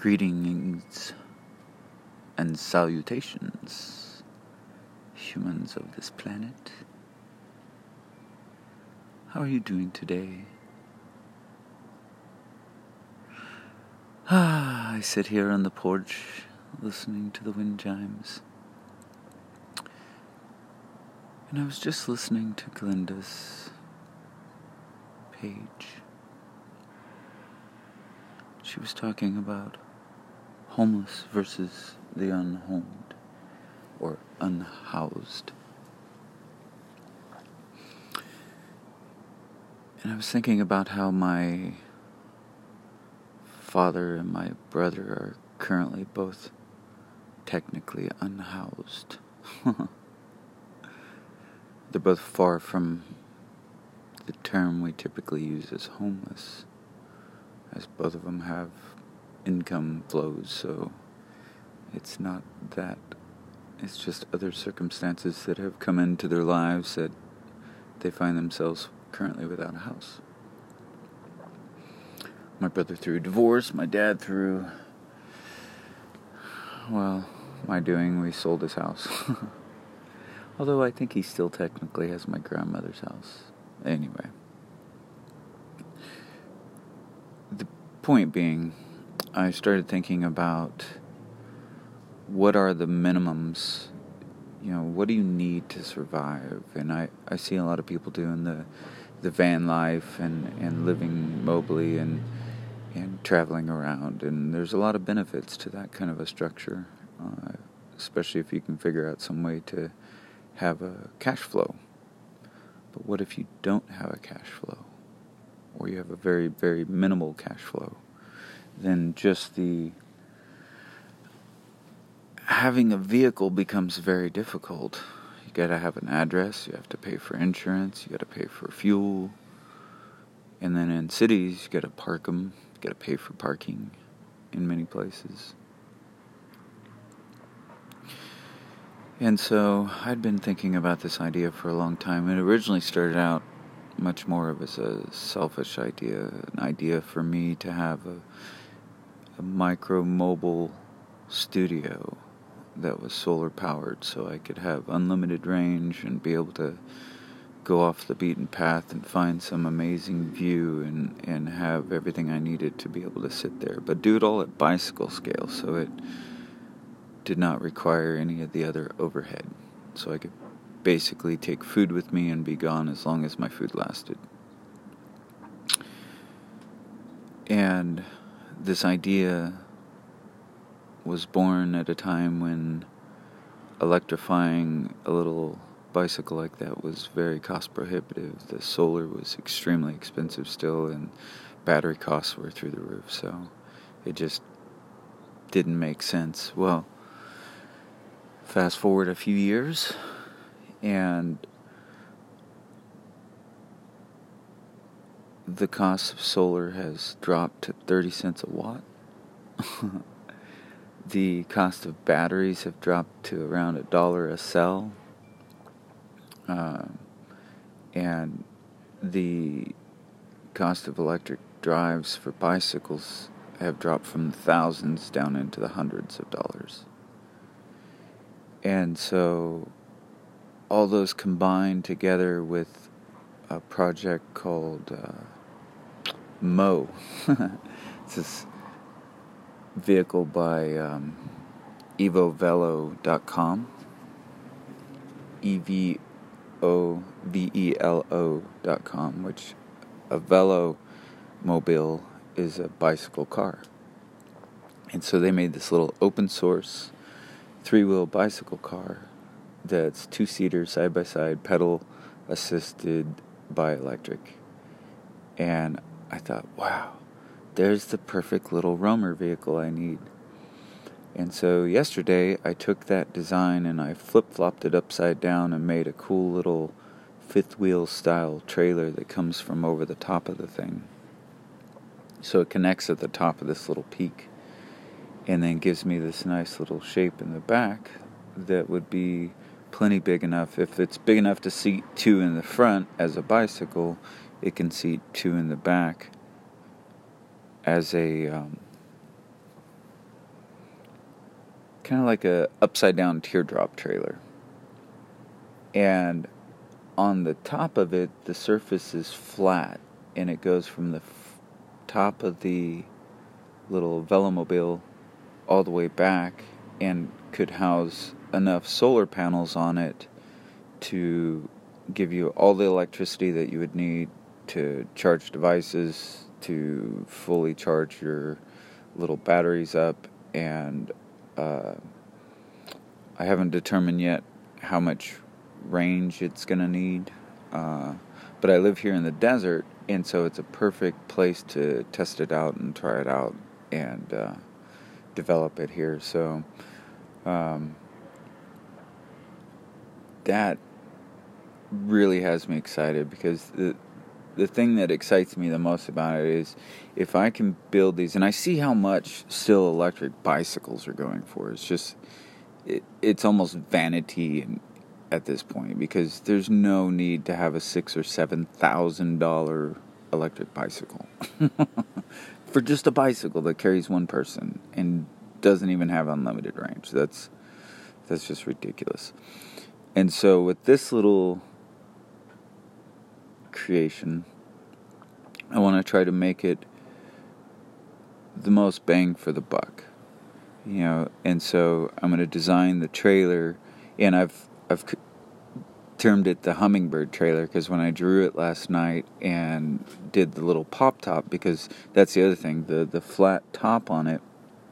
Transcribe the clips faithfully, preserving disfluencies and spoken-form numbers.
Greetings and salutations, humans of this planet. How are you doing today? Ah, I sit here on the porch listening to the wind chimes. And I was just listening to Glinda's page. She was talking about homeless versus the unhomed or unhoused. And I was thinking about how my father and my brother are currently both technically unhoused. They're both far from the term we typically use as homeless, as both of them have income flows, so it's not that. It's just other circumstances that have come into their lives that they find themselves currently without a house. My brother through divorce, my dad through, well, my doing, we sold his house. Although I think he still technically has my grandmother's house. Anyway. The point being, I started thinking about what are the minimums, you know, what do you need to survive? And I, I see a lot of people doing the the van life and, and living mobily and and traveling around. And there's a lot of benefits to that kind of a structure, uh, especially if you can figure out some way to have a cash flow. But what if you don't have a cash flow? Or you have a very, very minimal cash flow? Then just the having a vehicle becomes very difficult. You gotta have an address, you have to pay for insurance, you gotta pay for fuel. And then in cities, you gotta park them, you gotta pay for parking in many places. And so I'd been thinking about this idea for a long time. It originally started out much more of as a selfish idea, an idea for me to have a, a micro mobile studio that was solar powered, so I could have unlimited range and be able to go off the beaten path and find some amazing view and, and have everything I needed to be able to sit there. But do it all at bicycle scale, so it did not require any of the other overhead. So I could basically take food with me and be gone as long as my food lasted. And this idea was born at a time when electrifying a little bicycle like that was very cost prohibitive. The solar was extremely expensive still, and battery costs were through the roof, so it just didn't make sense. Well, fast forward a few years, and the cost of solar has dropped to thirty cents a watt. The cost of batteries have dropped to around a dollar a cell. Uh, and the cost of electric drives for bicycles have dropped from the thousands down into the hundreds of dollars. And so all those combined together with a project called uh, Mo. It's this vehicle by um, evo velo dot com. E V O V E L O dot com, which a velo mobile is a bicycle car. And so they made this little open source three-wheel bicycle car that's two-seater, side-by-side, pedal-assisted by electric. And I thought, wow, there's the perfect little roamer vehicle I need. And so yesterday I took that design and I flip-flopped it upside down and made a cool little fifth-wheel style trailer that comes from over the top of the thing. So it connects at the top of this little peak and then gives me this nice little shape in the back that would be plenty big enough. If it's big enough to seat two in the front as a bicycle, it can seat two in the back as a um, kind of like a upside down teardrop trailer. And on the top of it, the surface is flat, and it goes from the f- top of the little velomobile all the way back, and could house enough solar panels on it to give you all the electricity that you would need to charge devices, to fully charge your little batteries up. And uh, I haven't determined yet how much range it's going to need, uh, but I live here in the desert, and so it's a perfect place to test it out and try it out and uh, develop it here. So um, that really has me excited, because the the thing that excites me the most about it is if I can build these, and I see how much still electric bicycles are going for. It's just it, it's almost vanity and at this point, because there's no need to have a six or seven thousand dollar electric bicycle for just a bicycle that carries one person and doesn't even have unlimited range. That's that's just ridiculous. And so with this little creation, I want to try to make it the most bang for the buck, you know. And so I'm going to design the trailer, and I've I've termed it the hummingbird trailer, because when I drew it last night and did the little pop top, because that's the other thing, the the flat top on it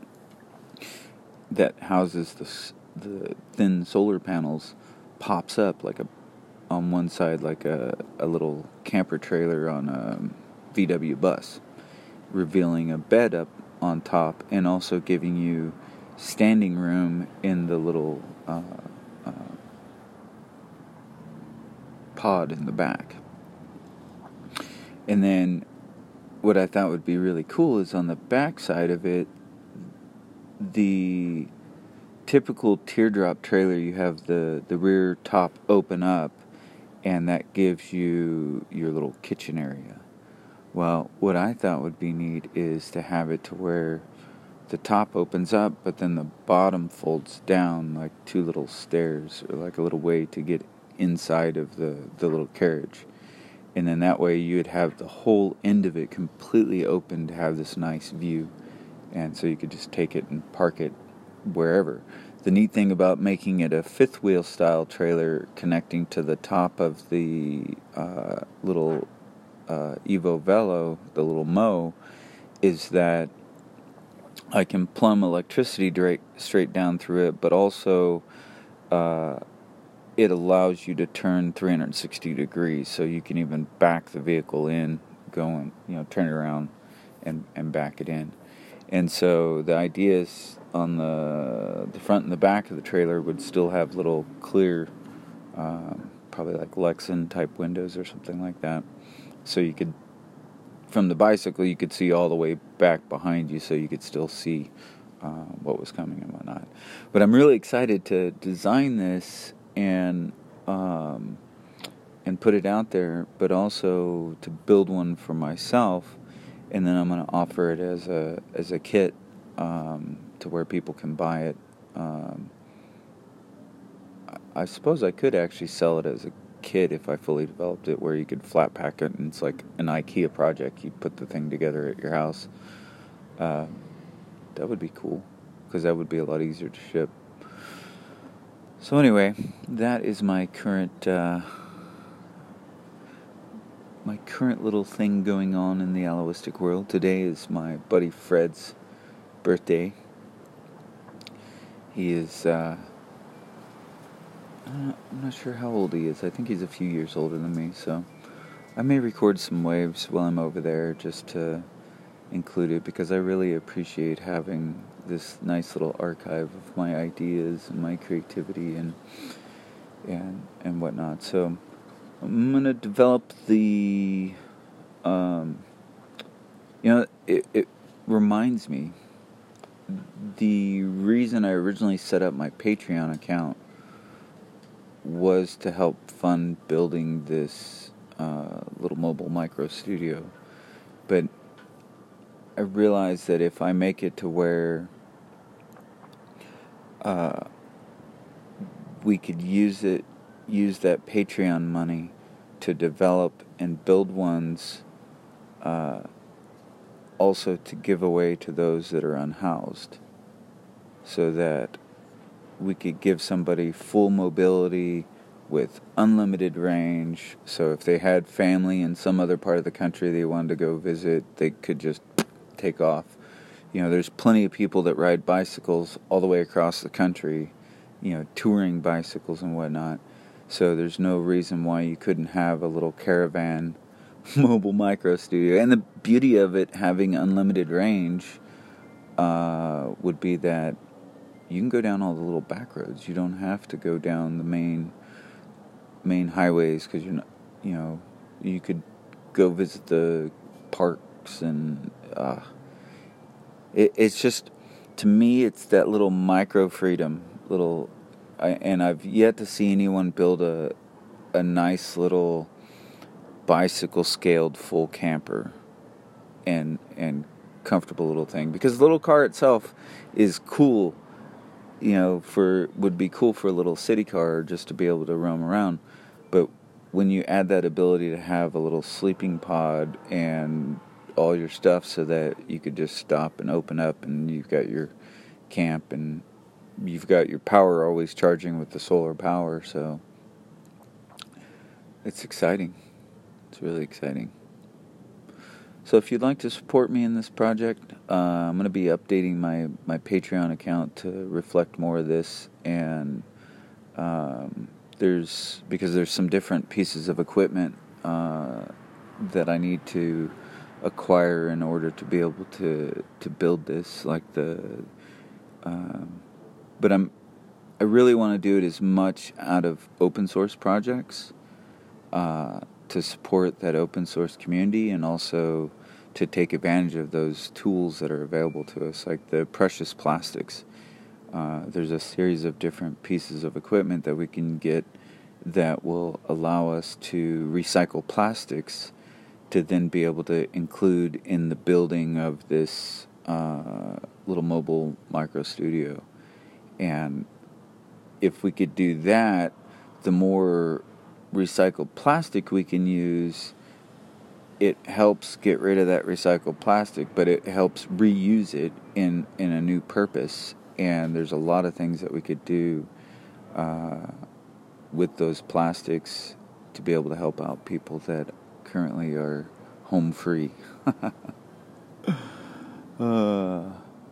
that houses the the thin solar panels pops up like a on one side like a a little camper trailer on a V W bus, revealing a bed up on top and also giving you standing room in the little uh, uh, pod in the back. And then what I thought would be really cool is on the back side of it, the typical teardrop trailer, you have the, the rear top open up, and that gives you your little kitchen area. Well, what I thought would be neat is to have it to where the top opens up, but then the bottom folds down like two little stairs, or like a little way to get inside of the, the little carriage. And then that way you'd have the whole end of it completely open to have this nice view. And so you could just take it and park it wherever. The neat thing about making it a fifth wheel style trailer connecting to the top of the uh, little uh, Evo Velo, the little Mo, is that I can plumb electricity direct, straight down through it, but also uh, it allows you to turn three hundred sixty degrees, so you can even back the vehicle in, going, you know, turn it around and, and back it in. And so the idea is on the the front and the back of the trailer would still have little clear, um, probably like Lexan type windows or something like that. So you could, from the bicycle, you could see all the way back behind you, so you could still see uh, what was coming and whatnot. But I'm really excited to design this and um, and put it out there, but also to build one for myself. And then I'm going to offer it as a as a kit um, to where people can buy it. Um, I, I suppose I could actually sell it as a kit if I fully developed it, where you could flat pack it, and it's like an IKEA project. You put the thing together at your house. Uh, that would be cool, because that would be a lot easier to ship. So anyway, that is my current... Uh, my current little thing going on in the Aloistic world. Today is my buddy Fred's birthday. He is, uh, I'm not sure how old he is. I think he's a few years older than me, so I may record some waves while I'm over there just to include it, because I really appreciate having this nice little archive of my ideas and my creativity and and and whatnot. So I'm going to develop the, um, you know, it, it reminds me, the reason I originally set up my Patreon account was to help fund building this uh, little mobile micro studio. But I realized that if I make it to where uh, we could use it, use that Patreon money to develop and build ones, uh, also to give away to those that are unhoused, so that we could give somebody full mobility with unlimited range. So if they had family in some other part of the country they wanted to go visit, they could just take off. You know, there's plenty of people that ride bicycles all the way across the country, you know, touring bicycles and whatnot. So there's no reason why you couldn't have a little caravan mobile micro studio. And the beauty of it having unlimited range uh, would be that you can go down all the little back roads. You don't have to go down the main main highways, because you're not, you know, you could go visit the parks, and uh, it, it's just, to me, it's that little micro freedom, little, I, and I've yet to see anyone build a a nice little bicycle scaled full camper and and comfortable little thing, because the little car itself is cool. You know, for would be cool for a little city car just to be able to roam around. But when you add that ability to have a little sleeping pod and all your stuff, so that you could just stop and open up, and you've got your camp, and you've got your power always charging with the solar power, so it's exciting. It's really exciting. So if you'd like to support me in this project, uh, I'm going to be updating my, my Patreon account to reflect more of this, and um, there's because there's some different pieces of equipment uh, that I need to acquire in order to be able to to build this, like the um, but I'm I really want to do it as much out of open source projects uh, to support that open source community, and also to take advantage of those tools that are available to us, like the precious plastics. Uh, there's a series of different pieces of equipment that we can get that will allow us to recycle plastics to then be able to include in the building of this uh, little mobile micro studio. And if we could do that, the more recycled plastic we can use, it helps get rid of that recycled plastic, but it helps reuse it in, in a new purpose. And there's a lot of things that we could do uh, with those plastics to be able to help out people that currently are home free. uh,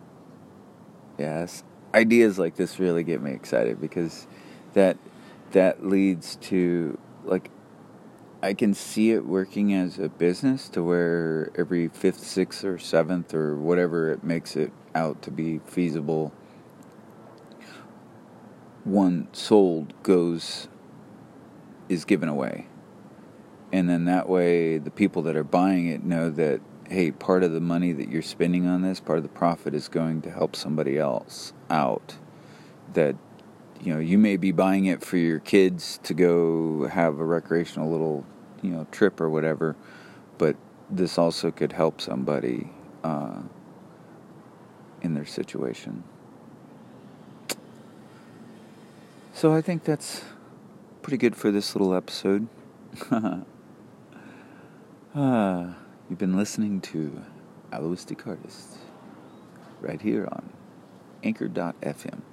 yes, ideas like this really get me excited, because that that leads to, like, I can see it working as a business, to where every fifth, sixth, or seventh, or whatever it makes it out to be feasible, one sold goes, is given away. And then that way, the people that are buying it know that, hey, part of the money that you're spending on this, part of the profit, is going to help somebody else out. That, you know, you may be buying it for your kids to go have a recreational little, you know, trip or whatever, but this also could help somebody uh, in their situation. So I think that's pretty good for this little episode. uh, you've been listening to Aloistic Artists right here on Anchor dot f m.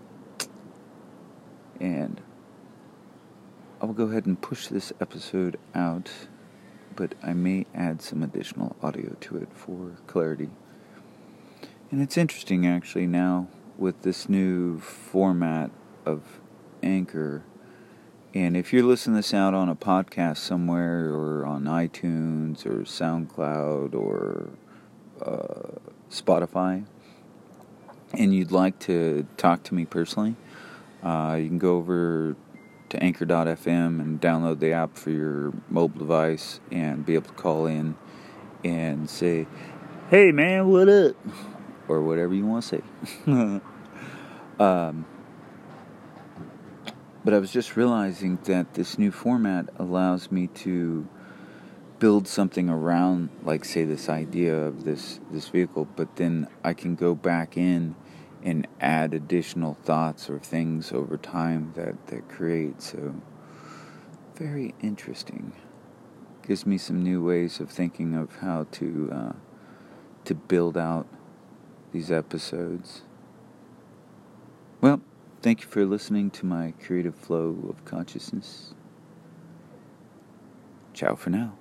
And I will go ahead and push this episode out, but I may add some additional audio to it for clarity. And it's interesting, actually, now with this new format of Anchor. And if you're listening this out on a podcast somewhere, or on iTunes, or SoundCloud, or uh, Spotify, and you'd like to talk to me personally, uh, you can go over to Anchor dot f m and download the app for your mobile device, and be able to call in and say, "Hey man, what up?" or whatever you want to say. um, but I was just realizing that this new format allows me to build something around, like, say, this idea of this, this vehicle, but then I can go back in and add additional thoughts or things over time that, that create. So, very interesting. Gives me some new ways of thinking of how to uh, to build out these episodes. Well, thank you for listening to my creative flow of consciousness. Ciao for now.